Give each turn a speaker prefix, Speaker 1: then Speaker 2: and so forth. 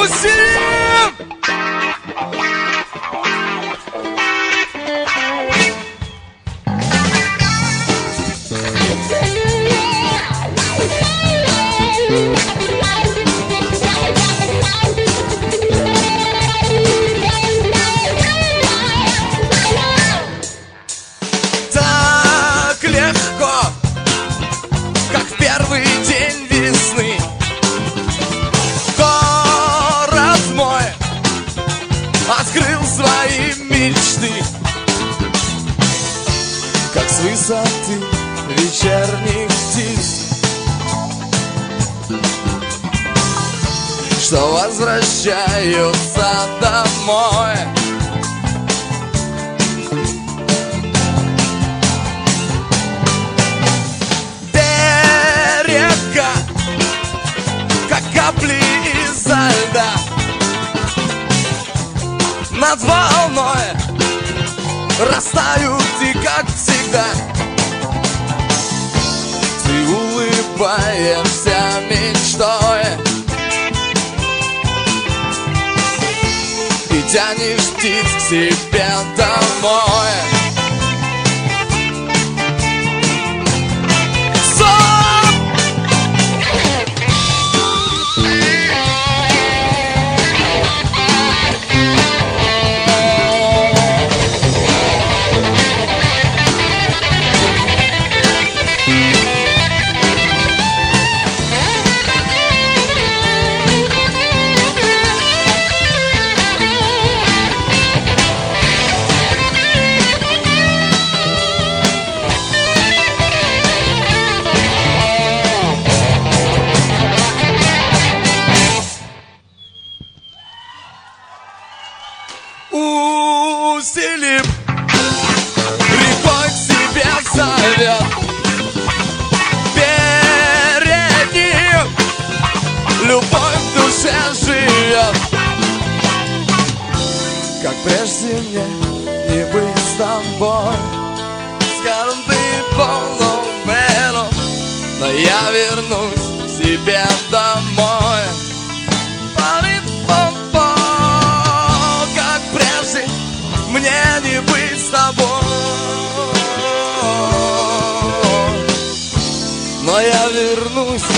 Speaker 1: Усилим! Так легко, как в первый день весны. Город мой открыл свои мечты, как с высоты вечерних птиц, что возвращаются домой. Берега, как капли изо льда, над волной растают и как всегда ты улыбаешься мечтой и тянешь птиц к себе домой. Усилим, рекой к себе зовет, перед ним любовь в душе живет. Как прежде мне не быть с тобой, скажем, ты полумеру, но я вернусь к себе домой. Мне не быть с тобой, но я вернусь